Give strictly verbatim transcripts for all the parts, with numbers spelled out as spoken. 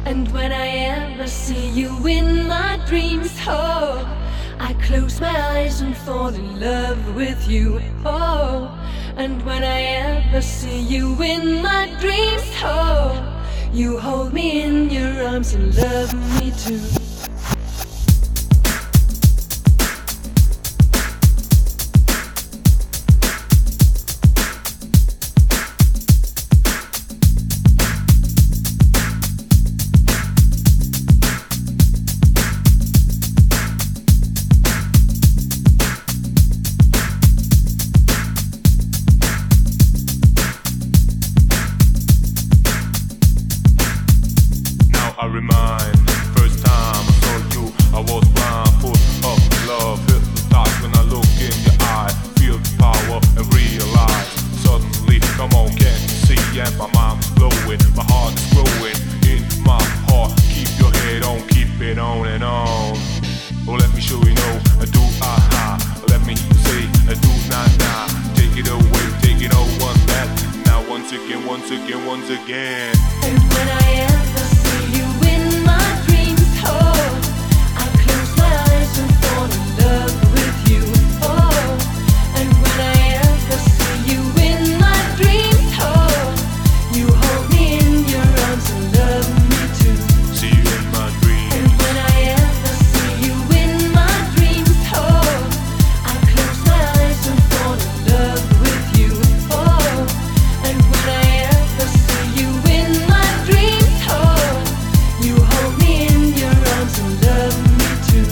And when I ever see you in my dreams, oh, I close my eyes and fall in love with you, oh. And when I ever see you in my dreams, oh, you hold me in your arms and love me too. I remind, first time I saw you, I was blind, full of love, hypnotized when I look in your eye, feel the power and realize, suddenly, come on, can't you see, and my mind's blowing, my heart is growing, in my heart, keep your head on, keep it on and on, oh let me show you know, I do aha, let me say, I do nah nah, take it away, take it all one that, now once again, once again, once again. And when I ever see you in my dreams, oh, I close my eyes and fall in love with you, oh. And when I ever see you in my dreams, oh, you hold me in your arms and love me too. See you in my dreams. And when I ever see you in my dreams, oh, I close my eyes and fall in love with you, oh. And when I ever see you in my dreams, oh, you hold me in your arms and love me too.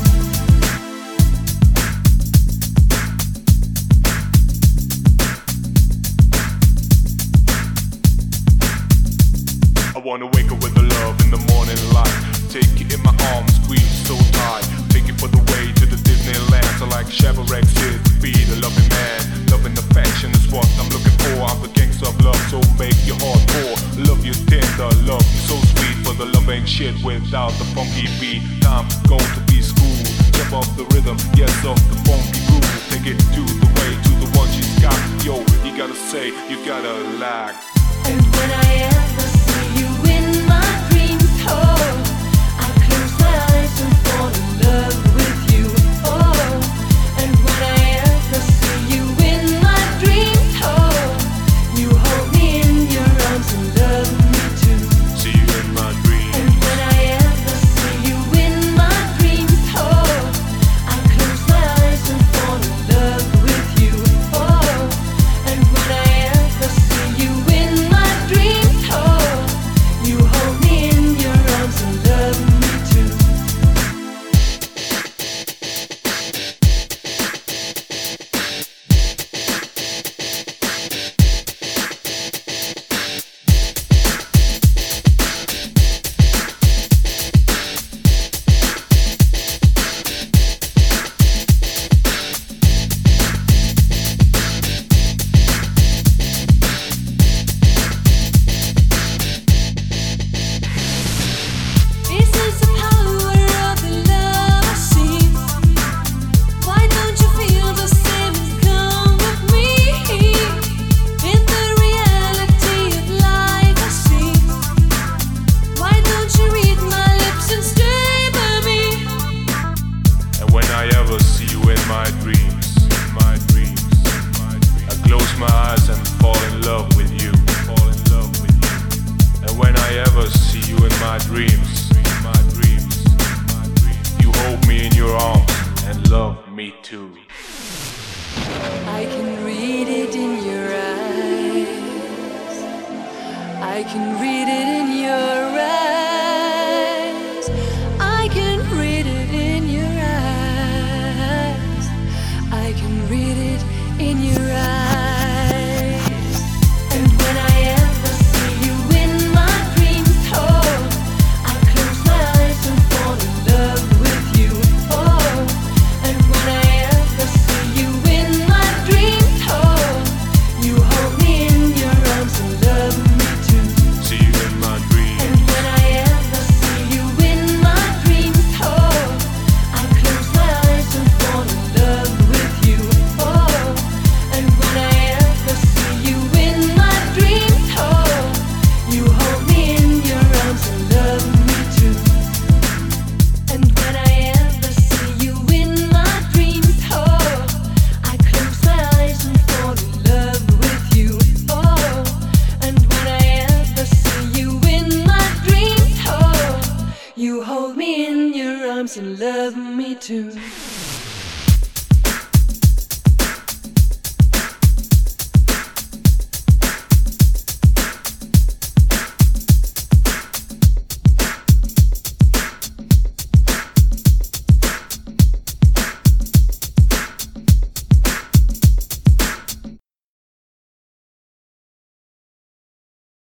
I wanna wake up with the love in the morning light. Take it in my arms, squeeze so tight. Take it for the way to the Disneyland. So like Chevrolet says, be the loving man. Loving affection is what I'm looking for. I'm the gangster of love, so make your heart pour. Love you tender, love you so sweet. For the love ain't shit without the funky beat. Time going to be school. Jump off the rhythm, yes, off the funky groove. Take it to the way, to the one she's got. Yo, you gotta say, you gotta like. And when I ever see you in my dreams, oh, I close my eyes and fall in love with you, oh. And when I ever see you in my dreams, oh, you hold me in your arms and love me too. See you in my dreams. And when I ever see you in my dreams, oh, I close my eyes and fall in love with you, oh. And when I ever see you in my dreams, oh, you hold me in your arms and love me too. This is the power of the love I see. Why don't you feel the same and come with me? In the reality of life I see. Why don't you read my lips and stay by me? And when I ever see you in my dreams, in my dreams, I close my eyes and fall in love with you, fall in love with you. And when I ever see you in my dreams, in my dreams, you hold me in your arms and love me too. I can read it in your eyes. I can read it in your eyes. I can read it in your eyes. I can read it in your eyes. And when I ever see you in my dreams, oh, I close my eyes and fall in love with you, oh. And when I ever see you in my dreams, oh, you hold me in your arms and love me too. See you in my dreams. And love me too.